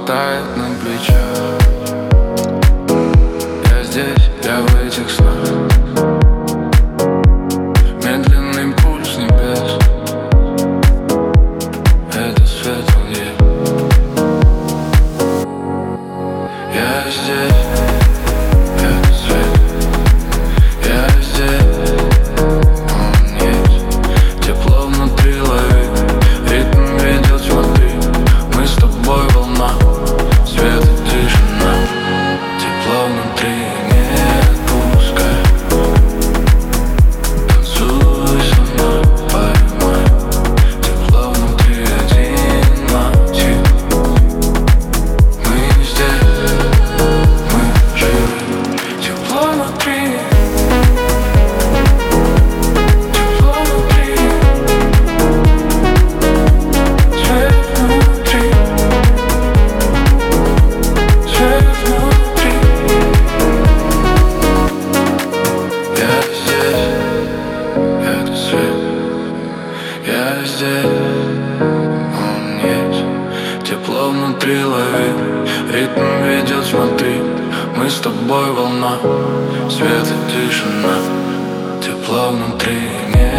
тает на плечах. Я здесь, я в этих снах. Медленный пульс небес. Это свет луны. Я здесь, это свет. Я здесь, он есть. Тепло внутри лови, ритм ведет, смотри. Мы с тобой волна, свет и тишина. Тепло внутри, не отпускай. Танцуй со мной, поймай. Тепло внутри, один мотив. Мы здесь, мы живы. Тепло внутри. Тепло внутри. Свет внутри. Свет внутри. Я здесь, это свет. Я здесь, он есть. Тепло внутри лови, ритм ведет, смотри. Мы с тобой волна, свет и тишина. Тепло внутри, не